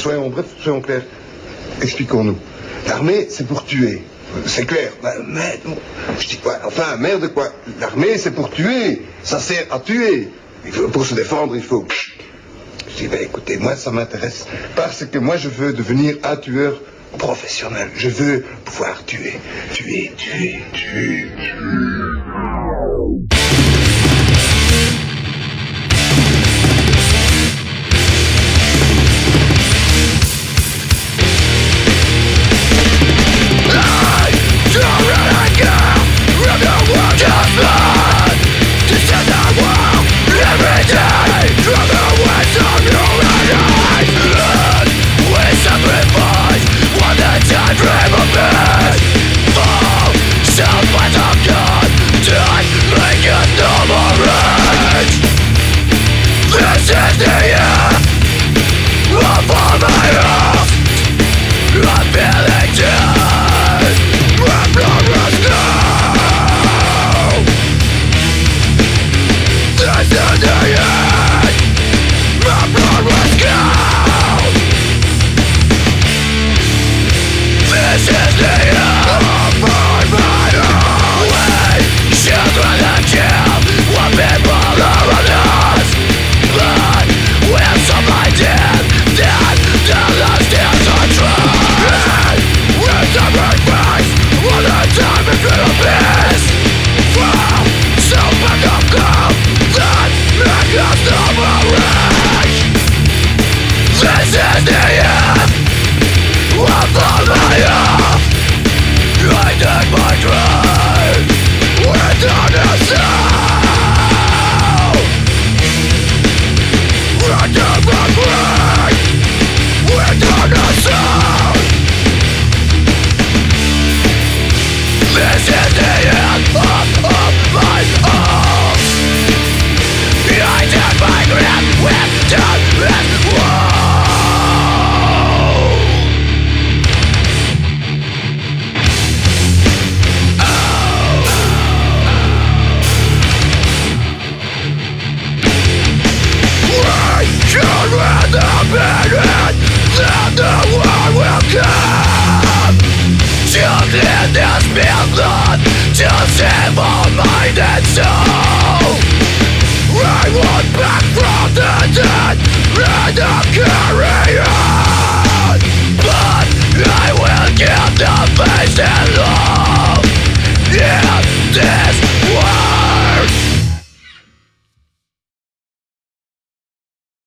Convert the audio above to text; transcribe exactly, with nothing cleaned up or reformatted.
soyons bref, soyons clairs. Expliquons-nous. L'armée, c'est pour tuer. C'est clair. Bah, mais, bon, je dis quoi? Enfin, merde quoi. L'armée, c'est pour tuer. Ça sert à tuer. Il faut, pour se défendre, il faut... Je dis, bah, écoutez, moi, ça m'intéresse. Parce que moi, je veux devenir un tueur professionnel. Je veux pouvoir tuer. Tuer, tuer, tuer, tuer. Death